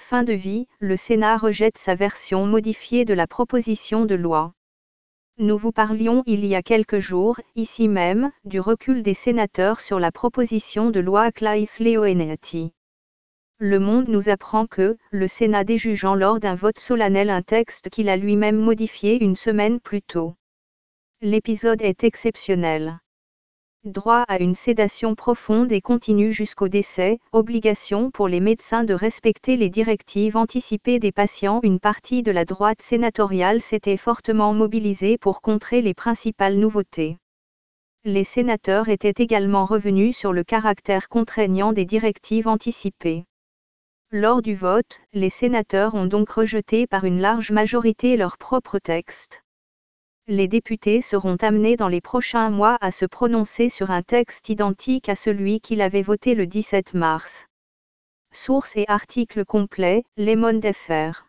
fin de vie, le Sénat rejette sa version modifiée de la proposition de loi. Nous vous parlions il y a quelques jours, ici même, du recul des sénateurs sur la proposition de loi Claes-Leonetti. Le Monde nous apprend que, le Sénat déjugeant lors d'un vote solennel un texte qu'il a lui-même modifié une semaine plus tôt. L'épisode est exceptionnel. Droit à une sédation profonde et continue jusqu'au décès, obligation pour les médecins de respecter les directives anticipées des patients. Une partie de la droite sénatoriale s'était fortement mobilisée pour contrer les principales nouveautés. Les sénateurs étaient également revenus sur le caractère contraignant des directives anticipées. Lors du vote, les sénateurs ont donc rejeté par une large majorité leur propre texte. Les députés seront amenés dans les prochains mois à se prononcer sur un texte identique à celui qu'il avait voté le 17 mars. Source et article complet, Le Monde FR.